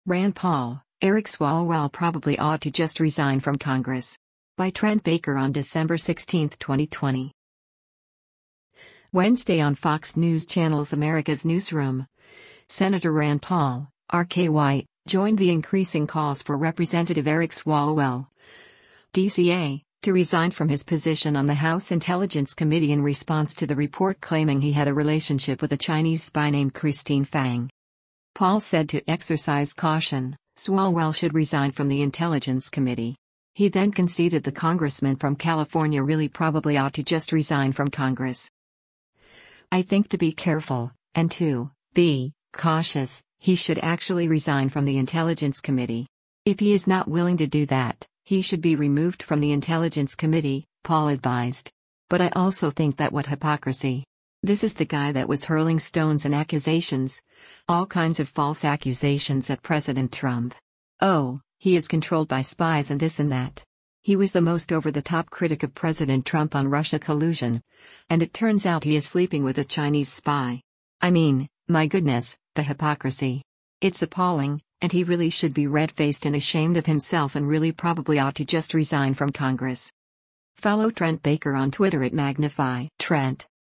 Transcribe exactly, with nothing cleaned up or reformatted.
Rand Paul, Eric Swalwell probably ought to just resign from Congress. By Trent Baker on December sixteenth, twenty twenty. Wednesday on Fox News Channel's America's Newsroom. Senator Rand Paul, R K Y, joined the increasing calls for Representative Eric Swalwell, D C A, to resign from his position on the House Intelligence Committee in response to the report claiming he had a relationship with a Chinese spy named Christine Fang. Paul said to exercise caution, Swalwell should resign from the Intelligence Committee. He then conceded the congressman from California really probably ought to just resign from Congress. I think to be careful, and to be cautious, he should actually resign from the Intelligence Committee. If he is not willing to do that, he should be removed from the Intelligence Committee, Paul advised. But I also think that what hypocrisy. This is the guy that was hurling stones and accusations, all kinds of false accusations at President Trump. Oh, he is controlled by spies and this and that. He was the most over-the-top critic of President Trump on Russia collusion. And it turns out he is sleeping with a Chinese spy. I mean, my goodness, the hypocrisy. It's appalling, and he really should be red-faced and ashamed of himself and really probably ought to just resign from Congress. Follow Trent Baker on Twitter at Magnify Trent.